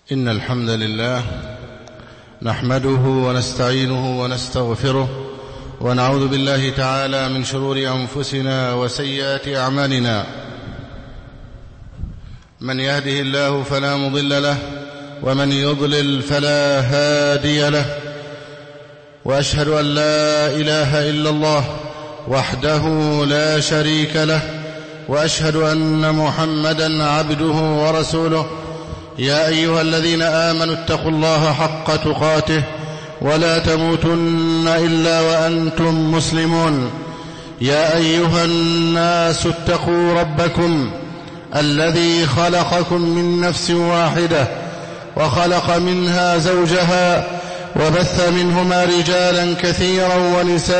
إن الحمد لله نحمده ونستعينه ونستغفره ونعوذ بالله تعالى من شرور أنفسنا وسيئات أعمالنا. من يهده الله فلا مضل له ومن يضلل فلا هادي له، وأشهد أن لا إله إلا الله وحده لا شريك له، وأشهد أن محمدًا عبده ورسوله. يا أيها الذين آمنوا اتقوا الله حق تقاته ولا تموتن إلا وأنتم مسلمون. يا أيها الناس اتقوا ربكم الذي خلقكم من نفس واحدة وخلق منها زوجها وبث منهما رجالا كثيرا ونساء،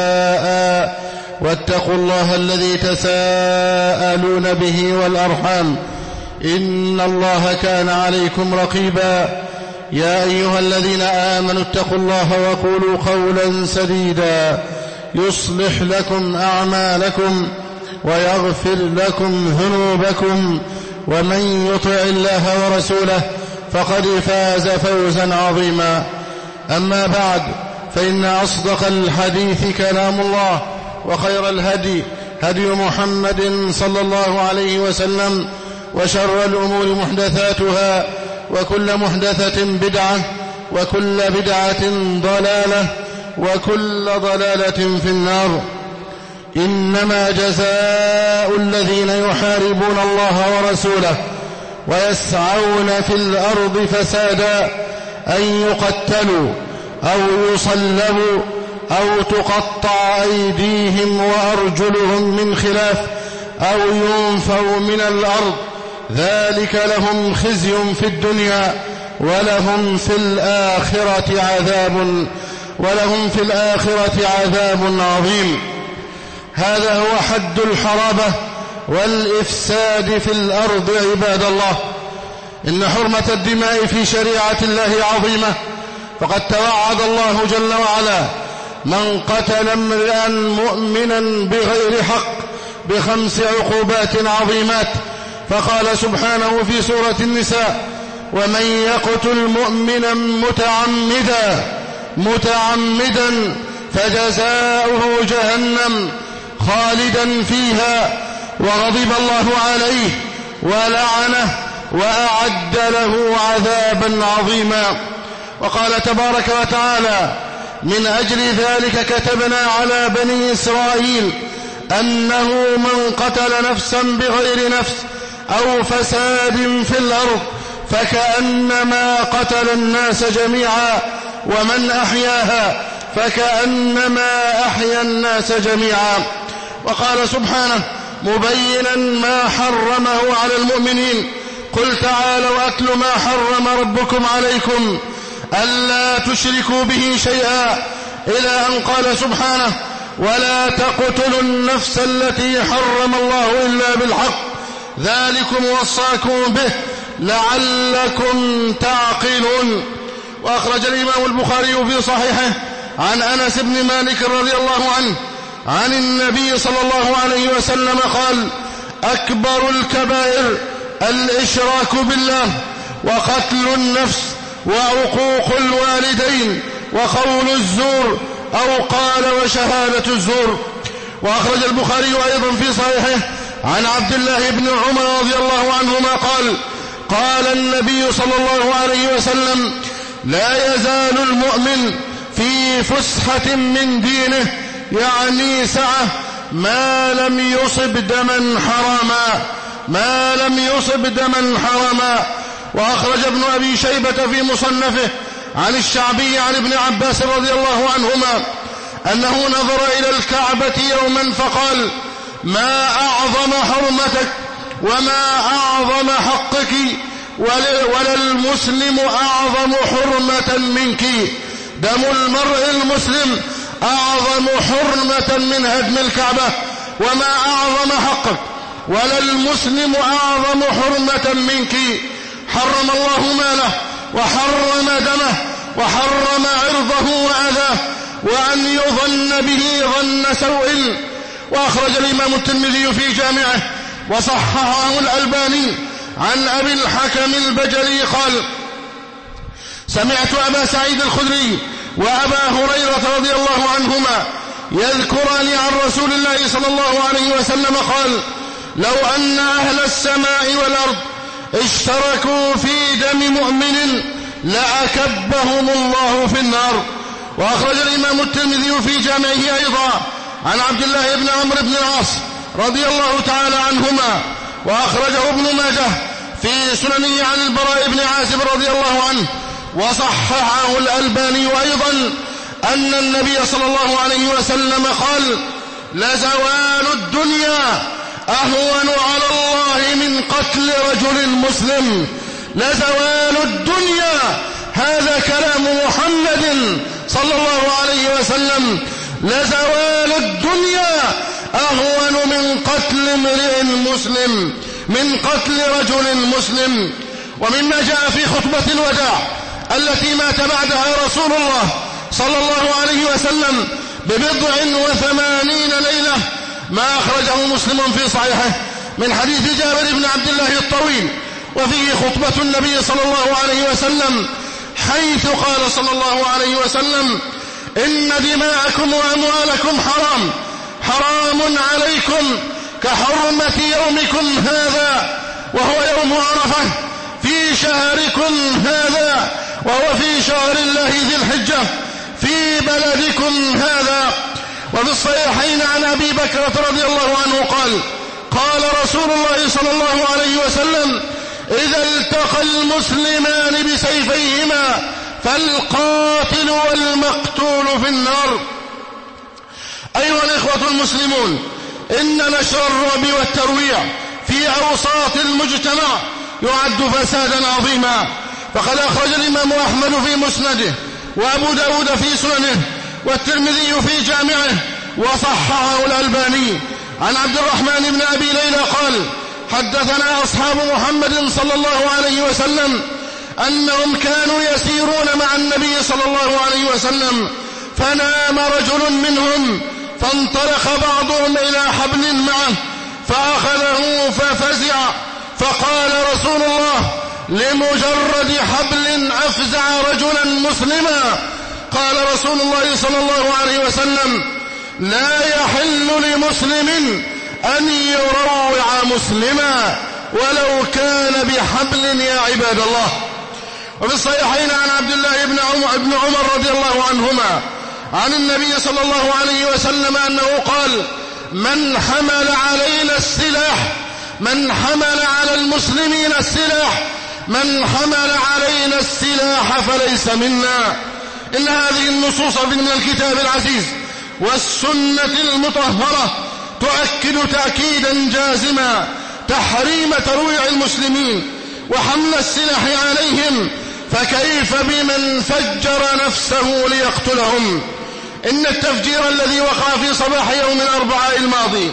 واتقوا الله الذي تساءلون به والأرحام إن الله كان عليكم رقيبا. يا أيها الذين آمنوا اتقوا الله وقولوا قولا سديدا يصلح لكم أعمالكم ويغفر لكم ذنوبكم، ومن يطع الله ورسوله فقد فاز فوزا عظيما. أما بعد، فإن أصدق الحديث كلام الله، وخير الهدي هدي محمد صلى الله عليه وسلم، وشر الأمور محدثاتها، وكل محدثة بدعة، وكل بدعة ضلالة، وكل ضلالة في النار. إنما جزاء الذين يحاربون الله ورسوله ويسعون في الأرض فسادا أن يقتلوا أو يصلبوا أو تقطع أيديهم وأرجلهم من خلاف أو ينفوا من الأرض، ذلك لهم خزي في الدنيا ولهم في الآخرة عذاب عظيم. هذا هو حد الحرابة والإفساد في الأرض. عباد الله، إن حرمة الدماء في شريعة الله عظيمة، فقد توعد الله جل وعلا من قتل امرئا مؤمنا بغير حق ب5 عقوبات عظيمات. فقال سبحانه في سورة النساء: ومن يقتل مؤمنا متعمدا فجزاؤه جهنم خالدا فيها وغضب الله عليه ولعنه وأعد له عذابا عظيما. وقال تبارك وتعالى: من أجل ذلك كتبنا على بني إسرائيل أنه من قتل نفسا بغير نفس أو فساد في الأرض فكأنما قتل الناس جميعا، ومن أحياها فكأنما أحيا الناس جميعا. وقال سبحانه مبينا ما حرمه على المؤمنين: قل تعالوا أتل ما حرم ربكم عليكم ألا تشركوا به شيئا، إلى أن قال سبحانه: ولا تقتلوا النفس التي حرم الله إلا بالحق ذلكم وصاكم به لعلكم تعقلون. وأخرج الإمام البخاري في صحيحه عن أنس بن مالك رضي الله عنه عن النبي صلى الله عليه وسلم قال: أكبر الكبائر الإشراك بالله وقتل النفس وعقوق الوالدين وقول الزور، أو قال وشهادة الزور. وأخرج البخاري أيضا في صحيحه عن عبد الله بن عمر رضي الله عنهما قال: قال النبي صلى الله عليه وسلم: لا يزال المؤمن في فسحة من دينه، يعني سعة، ما لم يصب دما حراما. وأخرج ابن أبي شيبة في مصنفه عن الشعبي عن ابن عباس رضي الله عنهما أنه نظر إلى الكعبة يوما فقال: ما أعظم حرمتك وما أعظم حقك، ولا المسلم أعظم حرمة منك. دم المرء المسلم أعظم حرمة من هدم الكعبة، وما أعظم حقك، ولا المسلم أعظم حرمة منك. حرم الله ماله وحرم دمه وحرم عرضه وأذاه، وأن يظن به ظن سوء. وأخرج الإمام الترمذي في جامعه وصححه الألباني عن أبي الحكم البجلي قال: سمعت أبا سعيد الخدري وأبا هريرة رضي الله عنهما يذكران عن رسول الله صلى الله عليه وسلم قال: لو أن أهل السماء والأرض اشتركوا في دم مؤمن لأكبهم الله في النار. وأخرج الإمام الترمذي في جامعه أيضا عن عبد الله بن عمرو بن العاص رضي الله تعالى عنهما، وأخرجه ابن ماجه في سننه عن البراء بن عازب رضي الله عنه، وصححه الألباني أيضا أن النبي صلى الله عليه وسلم قال: لزوال الدنيا أهون على الله من قتل رجل مسلم. لزوال الدنيا، هذا كلام محمد صلى الله عليه وسلم، لزوال الدنيا أهون من قتل امرئ مسلم، من قتل رجل مسلم. ومما جاء في خطبة الوداع التي مات بعدها رسول الله صلى الله عليه وسلم ب80 ليلة ما أخرجه مسلم في صحيحه من حديث جابر بن عبد الله الطويل، وفيه خطبة النبي صلى الله عليه وسلم حيث قال صلى الله عليه وسلم: إن دماءكم وأموالكم حرام عليكم كحرمة يومكم هذا وهو يوم عرفة، في شهركم هذا وهو في شهر الله ذي الحجة، في بلدكم هذا. وفي الصحيحين عن أبي بكرة رضي الله عنه قال رسول الله صلى الله عليه وسلم: إذا التقى المسلمان بسيفيهما فالقاتل والمقتول في النار. أيها الإخوة المسلمون، إن نشر الرعب والترويع في أوساط المجتمع يعد فسادا عظيما، فقد أخرج الإمام أحمد في مسنده، وأبو داود في سننه، والترمذي في جامعه، وصححه الألباني عن عبد الرحمن بن أبي ليلى قال: حدثنا أصحاب محمد صلى الله عليه وسلم أنهم كانوا يسيرون مع النبي صلى الله عليه وسلم، فنام رجل منهم، فانطلق بعضهم إلى حبل معه فأخذه ففزع، فقال رسول الله: لمجرد حبل أفزع رجلا مسلما. قال رسول الله صلى الله عليه وسلم: لا يحل لمسلم أن يروع مسلما ولو كان بحبل يا عباد الله. وفي الصحيحين عن عبد الله بن عمر رضي الله عنهما عن النبي صلى الله عليه وسلم أنه قال: من حمل علينا السلاح، من حمل على المسلمين السلاح، من حمل علينا السلاح فليس منا. إن هذه النصوص من الكتاب العزيز والسنة المطهرة تؤكد تأكيدا جازما تحريم ترويع المسلمين وحمل السلاح عليهم، فكيف بمن فجر نفسه ليقتلهم؟ إن التفجير الذي وقع في صباح يوم الأربعاء الماضي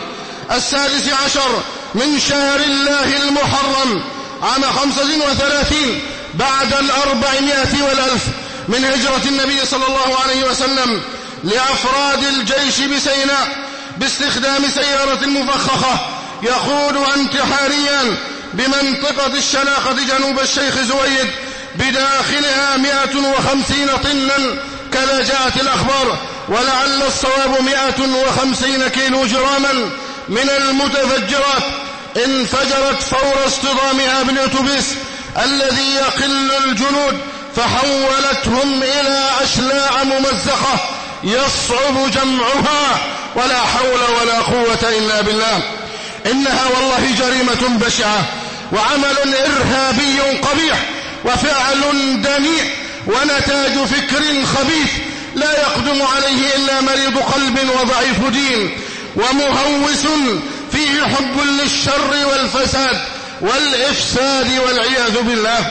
16 من شهر الله المحرم عام 35 بعد 400 والألف من هجرة النبي صلى الله عليه وسلم لأفراد الجيش بسيناء باستخدام سيارة مفخخة يقودها انتحاريا بمنطقة الشلاقة جنوب الشيخ زويد، بداخلها 150 طنا كذا جاءت الأخبار، ولعل الصواب 150 كيلو جراما من المتفجرات انفجرت فور اصطدامها بالأتوبيس الذي يقل الجنود، فحولتهم إلى أشلاء ممزقة يصعب جمعها، ولا حول ولا قوة إلا بالله. إنها والله جريمة بشعة وعمل إرهابي قبيح وفعل دنيء ونتاج فكر خبيث لا يقدم عليه إلا مريض قلب وضعيف دين ومهوس فيه حب للشر والفساد والإفساد والعياذ بالله.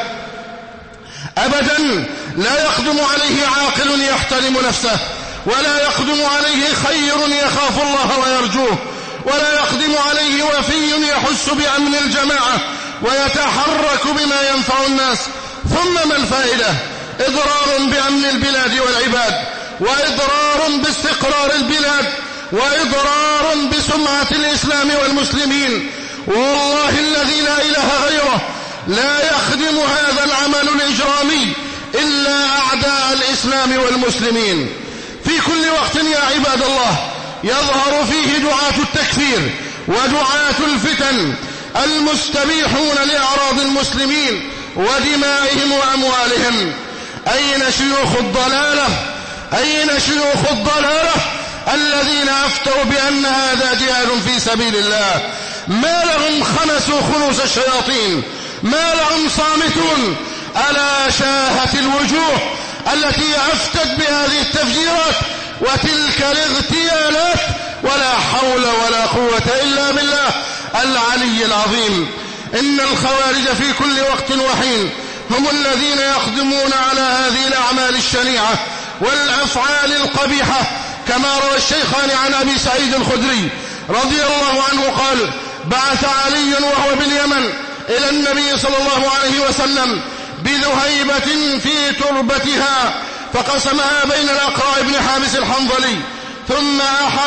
أبدا لا يقدم عليه عاقل يحترم نفسه، ولا يقدم عليه خير يخاف الله ويرجوه، ولا يقدم عليه وفي يحس بأمن الجماعة ويتحرك بما ينفع الناس. ثم ما الفائدة؟ إضرار بأمن البلاد والعباد، وإضرار باستقرار البلاد، وإضرار بسمعة الإسلام والمسلمين. والله الذي لا إله غيره لا يخدم هذا العمل الإجرامي إلا أعداء الإسلام والمسلمين. في كل وقت يا عباد الله يظهر فيه دعاة التكفير ودعاة الفتن المستبيحون لأعراض المسلمين ودمائهم وأموالهم. أين شيوخ الضلالة؟ أين شيوخ الضلالة الذين أفتوا بأن هذا جهاد في سبيل الله؟ ما لهم خنسوا خنوس الشياطين؟ ما لهم صامتون؟ ألا شاهت الوجوه التي أفتت بهذه التفجيرات وتلك الاغتيالات؟ ولا حول ولا قوة إلا بالله العلي العظيم. إن الخوارج في كل وقت وحين هم الذين يقدمون على هذه الأعمال الشنيعة والأفعال القبيحة، كما روى الشيخان عن أبي سعيد الخدري رضي الله عنه قال: بعث علي وهو باليمن إلى النبي صلى الله عليه وسلم بذهيبة في تربتها فقسمها بين الأقراء بن حابس الحنظلي ثم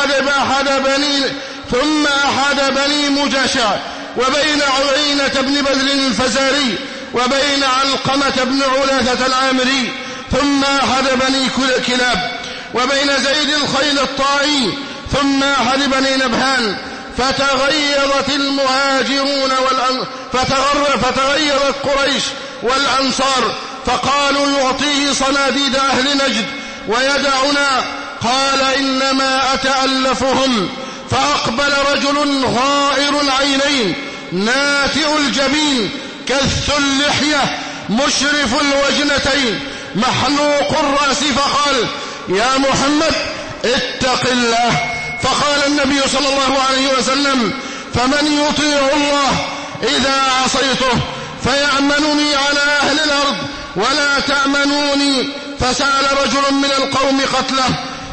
أحد بني مجاشع وبين عيينة بن بدر الفزاري وبين علقمة بن علاثة العامري ثم أحد بني كلاب وبين زيد الخيل الطائي ثم أحد بني نبهان. فتغيظت المهاجرون فتغيظت قريش والأنصار فقالوا: يعطيه صناديد أهل نجد ويدعنا. قال: إنما أتألفهم. فأقبل رجل غائر العينين ناتئ الجبين كث اللحية مشرف الوجنتين محلوق الرأس فقال: يا محمد اتق الله. فقال النبي صلى الله عليه وسلم: فمن يطيع الله إذا عصيته فيأمنني على أهل الأرض ولا تأمنوني. فسأل رجل من القوم قتله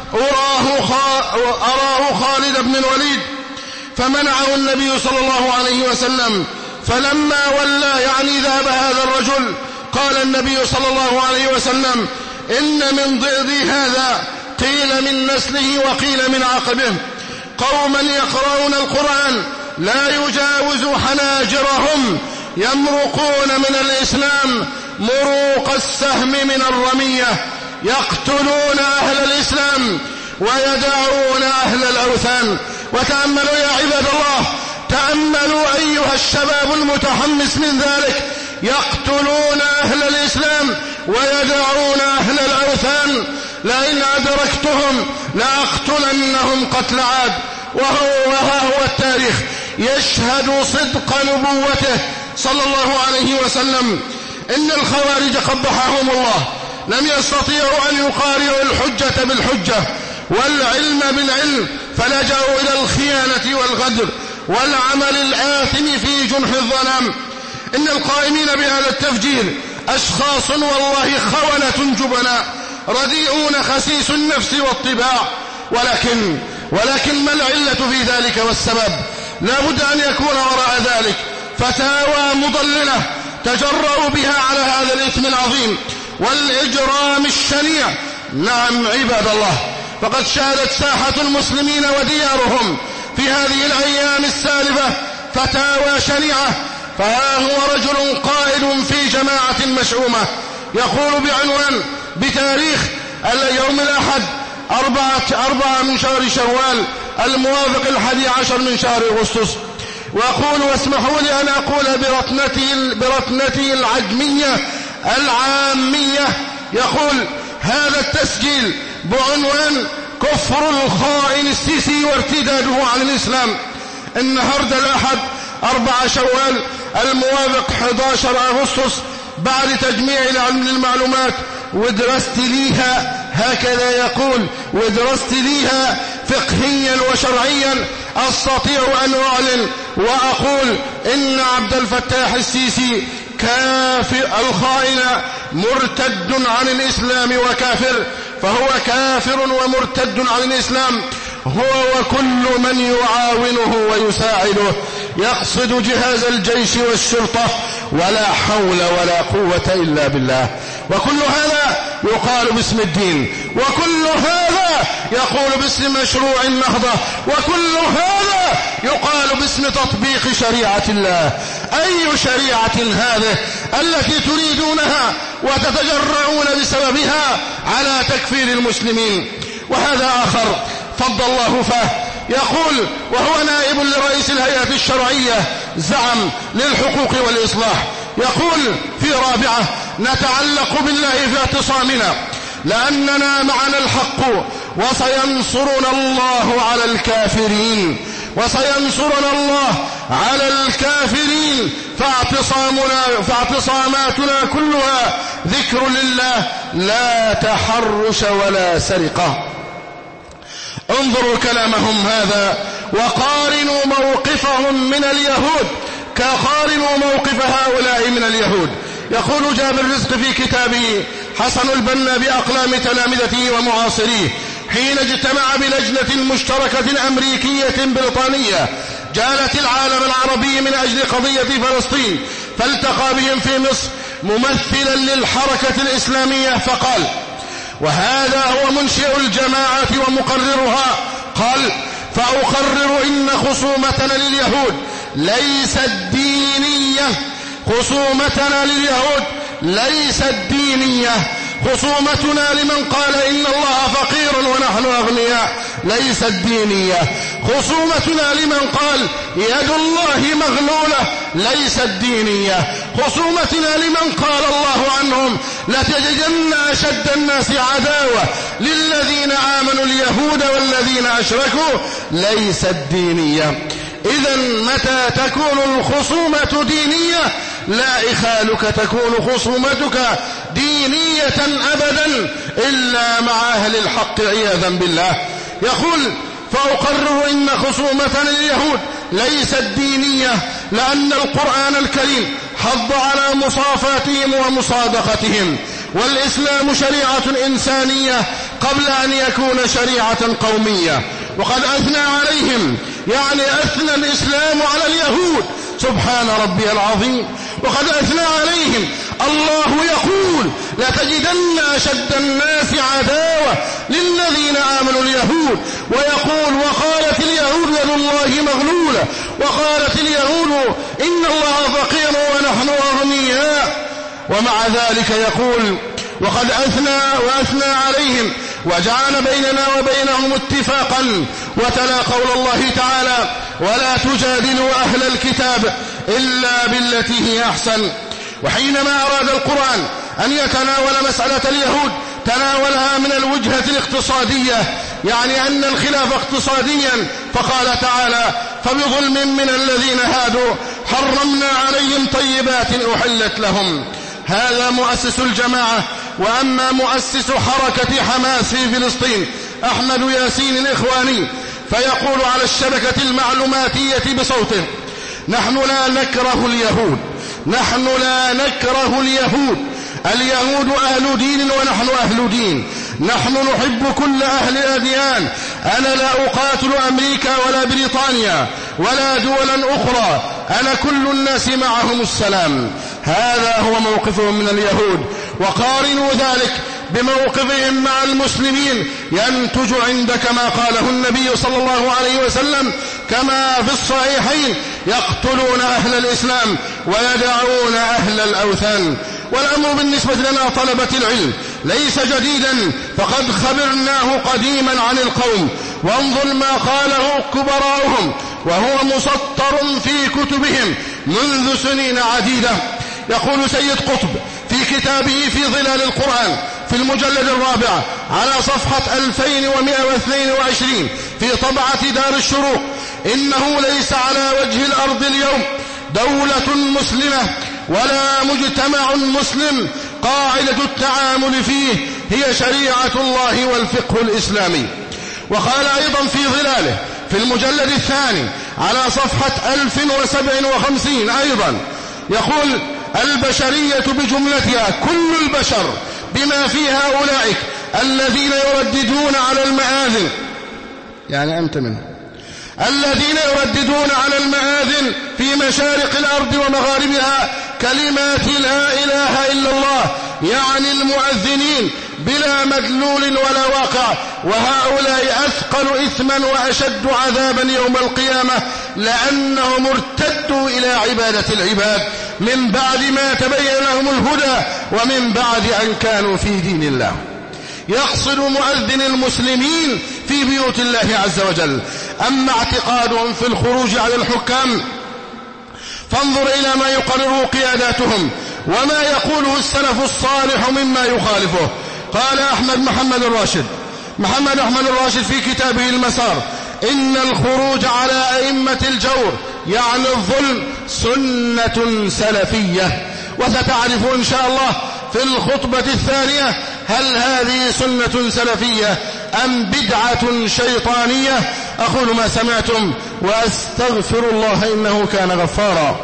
أراه خالد بن الوليد فمنعه النبي صلى الله عليه وسلم. فلما ولى يعني ذهب هذا الرجل قال النبي صلى الله عليه وسلم: إن من ضئض هذا قيل من نسله وقيل من عقبه قوما يقرؤون القرآن لا يجاوز حناجرهم يمرقون من الإسلام مروق السهم من الرمية يقتلون أهل الإسلام ويدعون أهل الأوثان. وتأملوا يا عباد الله، تأملوا أيها الشباب المتحمس من ذلك، يقتلون أهل الإسلام ويدعون أهل الأوثان. لئن أدركتهم لأقتلنهم قتل عاد. وها هو التاريخ يشهد صدق نبوته صلى الله عليه وسلم. إن الخوارج قبحهم الله لم يستطيعوا أن يقارعوا الحجة بالحجة والعلم بالعلم، فلجأوا إلى الخيانة والغدر والعمل الآثم في جنح الظلام. إن القائمين بهذا التفجير أشخاص والله خونة جبناء رديئون خسيس النفس والطباع. ولكن ما العلة في ذلك والسبب؟ لا بد أن يكون وراء ذلك فتاوى مضللة تجرؤوا بها على هذا الإثم العظيم والإجرام الشنيع. نعم عباد الله، فقد شهدت ساحة المسلمين وديارهم في هذه الأيام السالفة فتاوى شنيعة. فها هو رجل قائد في جماعة مشؤومة يقول بعنوان بتاريخ اليوم الأحد 4 من شهر شوال الموافق 11 من شهر أغسطس، وأقول واسمحوا لي أن أقول برتنتي العجمية العامية. يقول هذا التسجيل بعنوان كفر الخائن السيسي وارتداده عن الإسلام. النهاردة الأحد 4 شوال الموافق 11 أغسطس، بعد تجميع المعلومات ودرست ليها، هكذا يقول، ودرست ليها فقهيا وشرعيا، أستطيع أن أعلن وأقول إن عبد الفتاح السيسي كافر الخائن مرتد عن الإسلام وكافر، فهو كافر ومرتد عن الإسلام، هو وكل من يعاونه ويساعده يقصد جهاز الجيش والشرطة، ولا حول ولا قوة إلا بالله. وكل هذا يقال باسم الدين، وكل هذا يقول باسم مشروع النهضة، وكل هذا يقال باسم تطبيق شريعة الله. أي شريعة هذه التي تريدونها وتتجرعون بسببها على تكفير المسلمين؟ وهذا آخر فض الله فاه يقول، وهو نائب لرئيس الهيئة الشرعية زعم للحقوق والإصلاح، يقول في رابعة: نتعلق بالله في اعتصامنا لأننا معنا الحق وسينصرنا الله على الكافرين، وسينصرنا الله على الكافرين، فاعتصاماتنا كلها ذكر لله لا تحرش ولا سرقة. انظروا كلامهم هذا وقارنوا موقفهم من اليهود، كقارنوا موقف هؤلاء من اليهود. يقول جابر الرزق في كتابه حسن البنا بأقلام تلامذته ومعاصريه حين اجتمع بلجنة مشتركة أمريكية بريطانية جالت العالم العربي من أجل قضية فلسطين، فالتقى بهم في مصر ممثلا للحركة الإسلامية فقال، وهذا هو منشئ الجماعة ومقررها، قال: فأقرر إن خصومتنا لليهود ليست دينية، خصومتنا لليهود ليست دينية، خصومتنا لمن قال إن الله فقير ونحن أغنياء ليست دينية، خصومتنا لمن قال يد الله مغلولة ليست دينية، خصومتنا لمن قال الله عنهم لتجدن أشد الناس عداوة للذين آمنوا اليهود والذين أشركوا ليست دينية. إذن متى تكون الخصومة دينية لا إخالك تكون خصومتك دينية أبدا إلا مع أهل الحق عياذا بالله. يقول: فأقرر إن خصومتنا لليهود ليست دينية لأن القرآن الكريم حض على مصافاتهم ومصادقتهم، والإسلام شريعة إنسانية قبل أن يكون شريعة قومية، وقد أثنى عليهم، يعني أثنى الإسلام على اليهود، سبحان ربي العظيم، وقد أثنى عليهم. الله يقول: لتجدن أشد الناس عداوة للذين آمنوا اليهود، ويقول: وقالت اليهود يد الله مغلولة، وقالت اليهود إن الله فقير ونحن أغنياء. ومع ذلك يقول: وقد أثنى عليهم وجعل بيننا وبينهم اتفاقا، وتلا قول الله تعالى: ولا تجادلوا أهل الكتاب إلا بالتي هي أحسن. وحينما أراد القرآن أن يتناول مسألة اليهود تناولها من الوجهة الاقتصادية، يعني أن الخلاف اقتصاديا، فقال تعالى: فبظلم من الذين هادوا حرمنا عليهم طيبات أحلت لهم. هذا مؤسس الجماعة. وأما مؤسس حركة حماس في فلسطين أحمد ياسين الإخواني فيقول على الشبكة المعلوماتية بصوته: نحن لا نكره اليهود، نحن لا نكره اليهود، اليهود أهل دين ونحن أهل دين، نحن نحب كل أهل الأديان، أنا لا أقاتل أمريكا ولا بريطانيا ولا دولا أخرى، أنا كل الناس معهم السلام. هذا هو موقفهم من اليهود. وقارنوا ذلك بموقفهم مع المسلمين ينتج عندك ما قاله النبي صلى الله عليه وسلم كما في الصحيحين: يقتلون أهل الإسلام ويدعون أهل الأوثان. والأمر بالنسبة لنا طلبة العلم ليس جديدا، فقد خبرناه قديما عن القوم، وانظر ما قاله كبراؤهم وهو مسطر في كتبهم منذ سنين عديدة. يقول سيد قطب في كتابه في ظلال القرآن في المجلد الرابع على صفحة 2122 في طبعة دار الشروق: إنه ليس على وجه الأرض اليوم دولة مسلمة ولا مجتمع مسلم قاعدة التعامل فيه هي شريعة الله والفقه الإسلامي. وقال أيضا في ظلاله في المجلد الثاني على صفحة 1057 أيضا، يقول: البشرية بجملتها، كل البشر بما فيها أولئك الذين يرددون على المآذن، يعني أنت منه، الذين يرددون على المآذن في مشارق الأرض ومغاربها كلمات لا إله إلا الله، يعني المؤذنين بلا مدلول ولا واقع، وهؤلاء أثقل إثما وأشد عذابا يوم القيامة، لأنهم ارتدوا إلى عبادة العباد من بعد ما تبين لهم الهدى ومن بعد أن كانوا في دين الله. يقصد مؤذن المسلمين في بيوت الله عز وجل. أما اعتقادهم في الخروج على الحكام فانظر إلى ما يقرره قياداتهم وما يقوله السلف الصالح مما يخالفه. قال محمد أحمد الراشد في كتابه المسار: إن الخروج على أئمة الجور يعني الظلم سنة سلفية. وستعرف إن شاء الله في الخطبة الثانية هل هذه سنة سلفية أم بدعة شيطانية. أقول ما سمعتم وأستغفر الله إنه كان غفارا.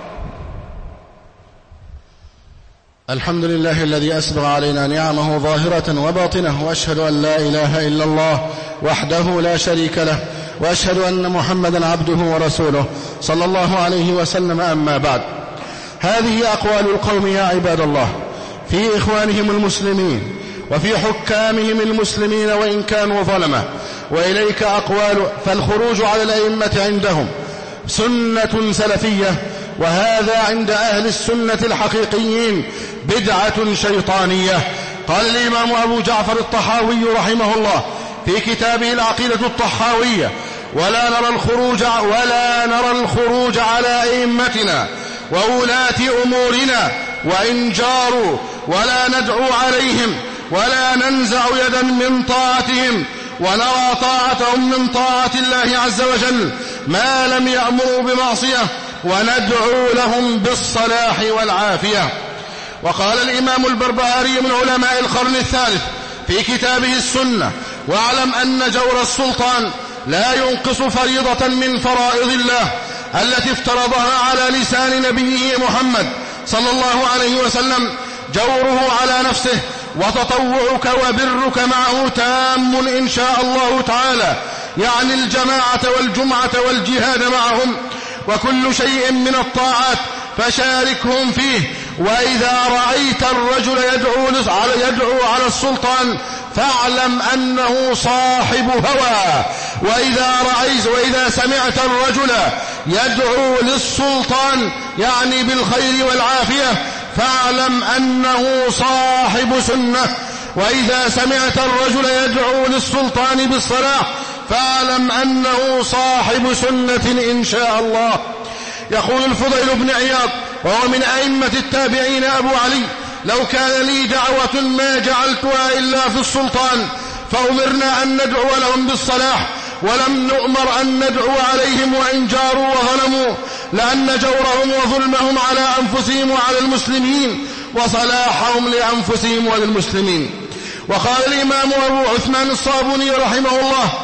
الحمد لله الذي أسبغ علينا نعمه ظاهرة وباطنة، وأشهد أن لا إله إلا الله وحده لا شريك له، وأشهد أن محمدا عبده ورسوله صلى الله عليه وسلم. أما بعد، هذه أقوال القوم يا عباد الله في إخوانهم المسلمين وفي حكامهم المسلمين وإن كانوا ظلمة. وإليك أقوال. فالخروج على الأئمة عندهم سنة سلفية، وهذا عند أهل السنة الحقيقيين بدعة شيطانية. قال الإمام أبو جعفر الطحاوي رحمه الله في كتابه العقيدة الطحاوية: ولا نرى الخروج على أئمتنا وولاة أمورنا وإن جاروا، ولا ندعو عليهم ولا ننزع يدا من طاعتهم، ونرى طاعتهم من طاعة الله عز وجل ما لم يأمروا بمعصية، وندعو لهم بالصلاح والعافية. وقال الإمام البربهاري من علماء القرن الثالث في كتابه السنة: واعلم أن جور السلطان لا ينقص فريضة من فرائض الله التي افترضها على لسان نبيه محمد صلى الله عليه وسلم. جوره على نفسه وتطوعك وبرك معه تام إن شاء الله تعالى، يعني الجماعة والجمعة والجهاد معهم، وكل شيء من الطاعات فشاركهم فيه. وإذا رأيت الرجل يدعو على السلطان فاعلم أنه صاحب هوى، وإذا سمعت الرجل يدعو للسلطان يعني بالخير والعافية فاعلم أنه صاحب سنة، وإذا سمعت الرجل يدعو للسلطان بالصلاح فاعلم أنه صاحب سنة إن شاء الله. يقول الفضيل بن عياض وهو من أئمة التابعين أبو علي: لو كان لي دعوة ما جعلتها إلا في السلطان، فأمرنا أن ندعو لهم بالصلاح ولم نؤمر أن ندعو عليهم وإن جاروا وظلموا، لأن جورهم وظلمهم على أنفسهم وعلى المسلمين، وصلاحهم لأنفسهم وللمسلمين. وقال الإمام أبو عثمان الصابوني رحمه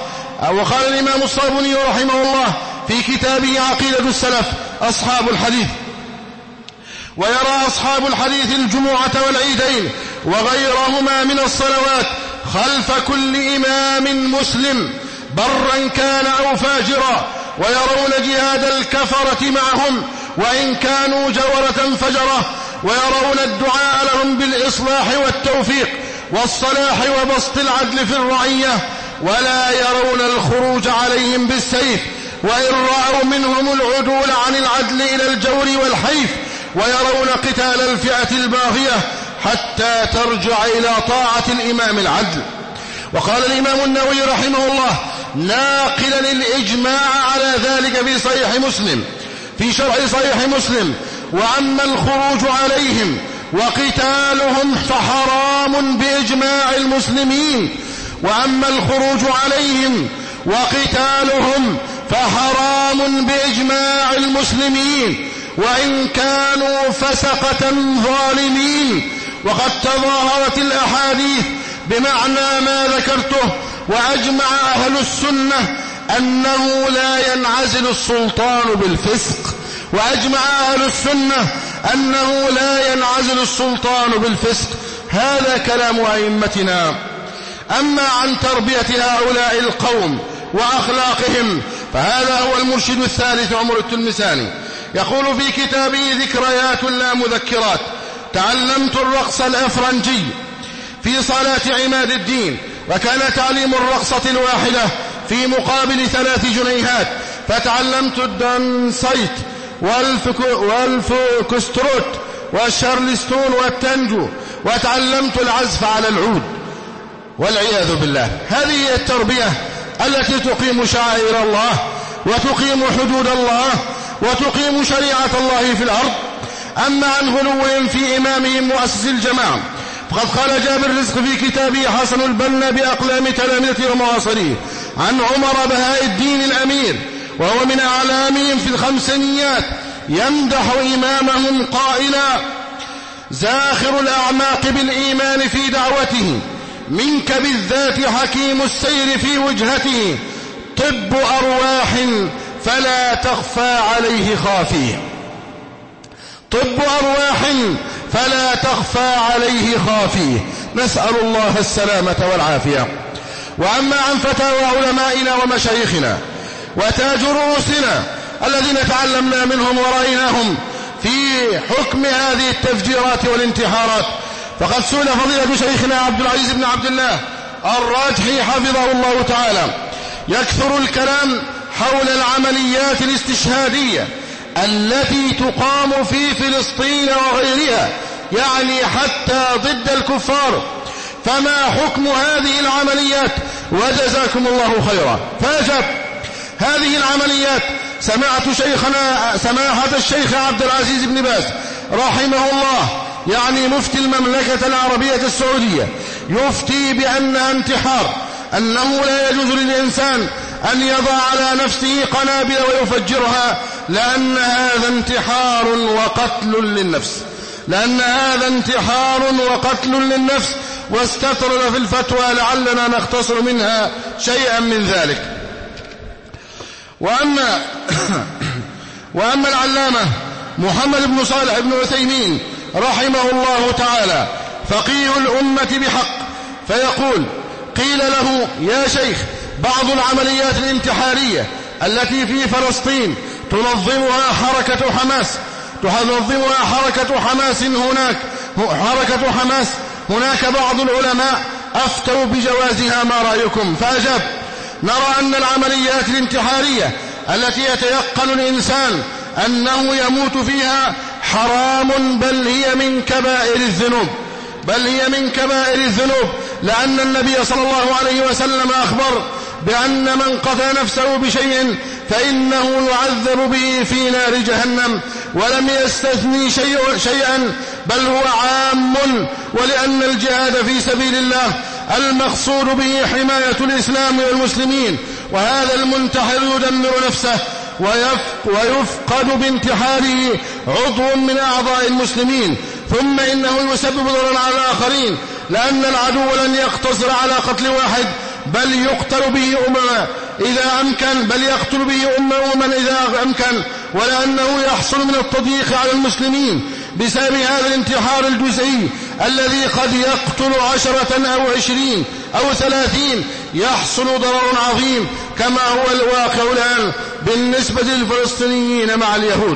الله في كتابه عقيدة السلف أصحاب الحديث: ويرى أصحاب الحديث الجمعة والعيدين وغيرهما من الصلوات خلف كل إمام مسلم برا كان أو فاجرا، ويرون جهاد الكفرة معهم وإن كانوا جورة فجرة، ويرون الدعاء لهم بالإصلاح والتوفيق والصلاح وبسط العدل في الرعية، ولا يرون الخروج عليهم بالسيف، وإن رأوا منهم العدول عن العدل إلى الجور والحيف، ويرون قتال الفئة الباغية حتى ترجع إلى طاعة الإمام العدل. وقال الإمام النووي رحمه الله ناقلا الإجماع على ذلك في صحيح مسلم في شرح صحيح مسلم: وأما الخروج عليهم وقتالهم فحرام بإجماع المسلمين، وأما الخروج عليهم وقتالهم فحرام بإجماع المسلمين وإن كانوا فسقة ظالمين. وقد تظاهرت الأحاديث بمعنى ما ذكرته، وأجمع أهل السنة أنه لا ينعزل السلطان بالفسق. هذا كلام أئمتنا. أما عن تربية هؤلاء القوم وأخلاقهم فهذا هو المرشد الثالث عمر التلمساني، يقول في كتابه ذكريات لا مذكرات: تعلمت الرقص الأفرنجي في صلاة عماد الدين، وكان تعليم الرقصة الواحدة في مقابل 3 جنيهات، فتعلمت الدانسيت والفوكستروت والشارلستون والتانجو، وتعلمت العزف على العود والعياذ بالله. هذه هي التربية التي تقيم شعائر الله وتقيم حدود الله وتقيم شريعة الله في الأرض. أما عن غلو في إمامهم مؤسس الجماعة، فقد قال جابر الرزق في كتابه حسن البنا بأقلام تلامذته ومواصليه عن عمر بهاء الدين الأمير، وهو من أعلامهم في الخمسينيات، يمدح إمامهم قائلا: زاخر الأعماق بالإيمان في دعوته، منك بالذات حكيم السير في وجهته، طب أرواح فلا تخفى عليه خافيه. طب أرواح فلا تخفى عليه خافيه، نسأل الله السلامة والعافية. وأما عن فتاوى علمائنا ومشايخنا وتاج رؤوسنا الذين تعلمنا منهم ورأيناهم في حكم هذه التفجيرات والانتحارات، فقد سئل فضيلة شيخنا عبد العزيز بن عبد الله الراجحي حفظه الله تعالى: يكثر الكلام حول العمليات الاستشهادية التي تقام في فلسطين وغيرها، يعني حتى ضد الكفار، فما حكم هذه العمليات؟ وجزاكم الله خيرا. فأجاب: هذه العمليات سماحة الشيخ عبد العزيز بن باز رحمه الله، يعني مفتي المملكة العربية السعودية، يفتي بأنها انتحار، أنه لا يجوز للإنسان أن يضع على نفسه قنابل ويفجرها، لأن هذا انتحار وقتل للنفس، لأن هذا انتحار وقتل للنفس. واستطرد في الفتوى، لعلنا نختصر منها شيئا من ذلك. وأما العلامة محمد بن صالح بن عثيمين رحمه الله تعالى فقيه الأمة بحق، فيقول: قيل له: يا شيخ، بعض العمليات الانتحارية التي في فلسطين تنظمها حركة حماس هناك بعض العلماء أفتوا بجوازها، ما رأيكم؟ فأجاب: نرى أن العمليات الانتحارية التي يتيقن الإنسان أنه يموت فيها حرام، بل هي من كبائر الذنوب، لأن النبي صلى الله عليه وسلم أخبر بأن من قتل نفسه بشيء فإنه يعذب به في نار جهنم، ولم يستثني شيئا، بل هو عام. ولأن الجهاد في سبيل الله المقصود به حماية الإسلام والمسلمين، وهذا المنتحر يدمر نفسه ويفقد بانتحاره عضو من أعضاء المسلمين، ثم إنه يسبب ضررا على الآخرين، لأن العدو لن يقتصر على قتل واحد، بل يقتل به أمما إذا أمكن، بل يقتل به أمما إذا أمكن، ولأنه يحصل من التضييق على المسلمين بسبب هذا الانتحار الجزئي الذي قد يقتل 10 أو 20 أو 30، يحصل ضرر عظيم كما هو الواقع الآن بالنسبة للفلسطينيين مع اليهود.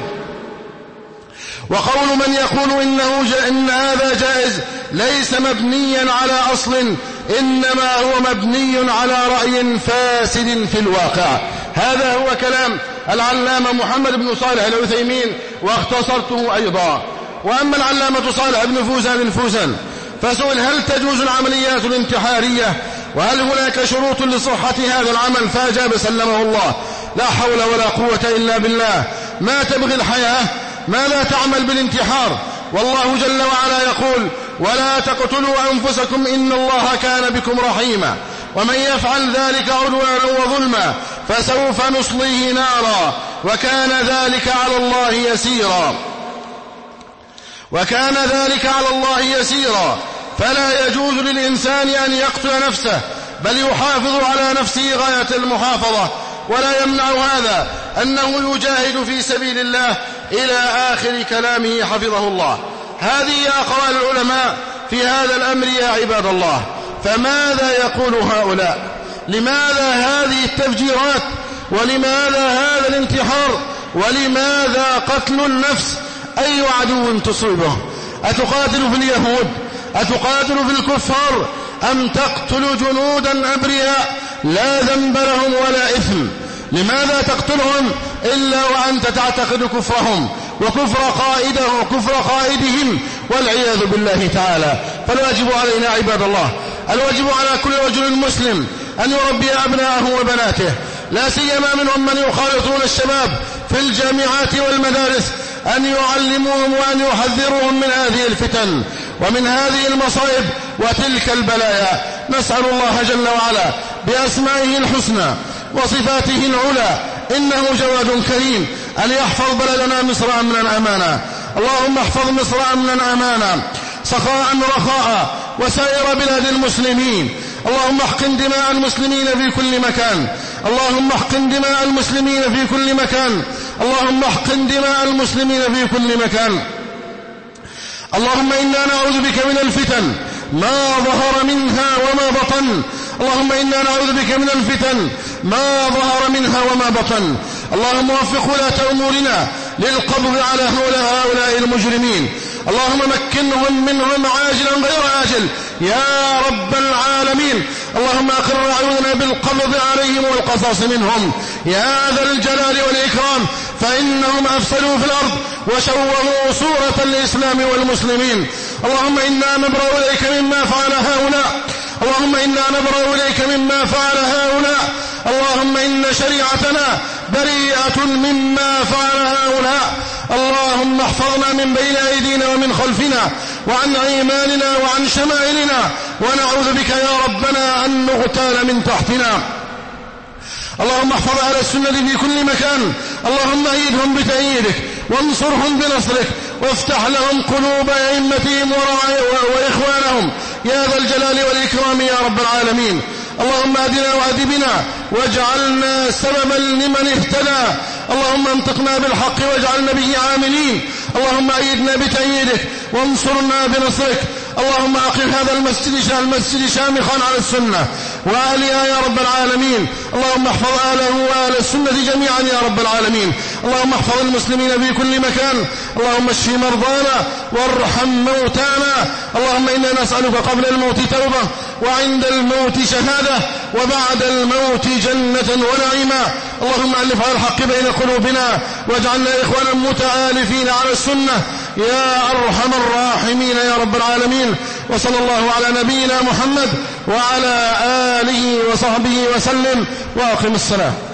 وقول من يقول إن هذا جائز ليس مبنيا على أصل، إنما هو مبني على رأي فاسد في الواقع. هذا هو كلام العلامة محمد بن صالح العثيمين، واختصرته أيضا. وأما العلامة صالح بن فوزان فسئل: هل تجوز العمليات الانتحارية؟ وهل هناك شروط لصحة هذا العمل؟ فأجاب سلمه الله: لا حول ولا قوة إلا بالله، ما تبغي الحياة؟ ماذا تعمل بالانتحار؟ والله جل وعلا يقول: ولا تقتلوا أنفسكم إن الله كان بكم رحيما، ومن يفعل ذلك عدوانا وظلما فسوف نصليه نارا وكان ذلك على الله يسيرا. فلا يجوز للإنسان أن يقتل نفسه، بل يحافظ على نفسه غاية المحافظة، ولا يمنع هذا أنه يجاهد في سبيل الله إلى آخر كلامه حفظه الله. هذه أقوال العلماء في هذا الأمر يا عباد الله. فماذا يقول هؤلاء؟ لماذا هذه التفجيرات؟ ولماذا هذا الانتحار؟ ولماذا قتل النفس؟ أي عدو تصيبه؟ أتقاتل في اليهود؟ أتقاتل في الكفار أم تقتل جنودا أبرياء لا ذنب لهم ولا إثم؟ لماذا تقتلهم إلا وأنت تعتقد كفرهم وكفر قائدهم والعياذ بالله تعالى؟ فالواجب علينا عباد الله، الواجب على كل رجل مسلم أن يربي أبناءه وبناته، لا سيما منهم من يخالطون الشباب في الجامعات والمدارس، أن يعلموهم وأن يحذروهم من هذه الفتن ومن هذه المصائب وتلك البلايا. نسأل الله جل وعلا بأسمائه الحسنى وصفاته العلى إنه جواد كريم أن يحفظ بلدنا مصر أمنا أمانا. اللهم احفظ مصر أمنا أمانا سخاء رخاء وسائر بلاد المسلمين. اللهم احقن دماء المسلمين في كل مكان، اللهم احقن دماء المسلمين في كل مكان، اللهم احقن دماء المسلمين في كل مكان. اللهم إنا نعوذ بك من الفتن ما ظهر منها وما بطن، اللهم إنا نعوذ بك من الفتن ما ظهر منها وما بطن. اللهم وفق ولاة أمورنا للقبض على هؤلاء المجرمين، اللهم مكنهم منهم عاجلا غير آجل يا رب العالمين. اللهم أقر أعيننا بالقبض عليهم والقصاص منهم يا ذا الجلال والإكرام، فإنهم أفسدوا في الأرض وشوهوا صورة الإسلام والمسلمين. اللهم إنا نبرأ إليك مما فعل هؤلاء، اللهم إنا نبرأ إليك مما فعل هؤلاء، اللهم إن شريعتنا بريئة مما فعل هؤلاء. اللهم احفظنا من بين أيدينا ومن خلفنا وعن أيماننا وعن شمائلنا، ونعوذ بك يا ربنا أن نغتال من تحتنا. اللهم احفظ أهل السنة في كل مكان، اللهم أيدهم بتأييدك وانصرهم بنصرك وافتح لهم قلوب أئمتهم وإخوانهم يا ذا الجلال والإكرام يا رب العالمين. اللهم اهدنا واهد بنا واجعلنا سببا لمن اهتدى، اللهم انطقنا بالحق واجعلنا به عاملين. اللهم أيدنا بتأييدك وانصرنا بنصرك. اللهم أقم هذا المسجد شامخا على السنة وأهلها يا رب العالمين. اللهم احفظ أهله وأهل السنة جميعا يا رب العالمين. اللهم احفظ المسلمين في كل مكان، اللهم اشف مرضانا وارحم موتانا. اللهم إنا نسألك قبل الموت توبة وعند الموت شهادة وبعد الموت جنة ونعيما. اللهم ألف على الحق بين قلوبنا واجعلنا إخوانا متآلفين على السنة يا أرحم الراحمين يا رب العالمين. وصلى الله على نبينا محمد وعلى آله وصحبه وسلم، وأقم الصلاة.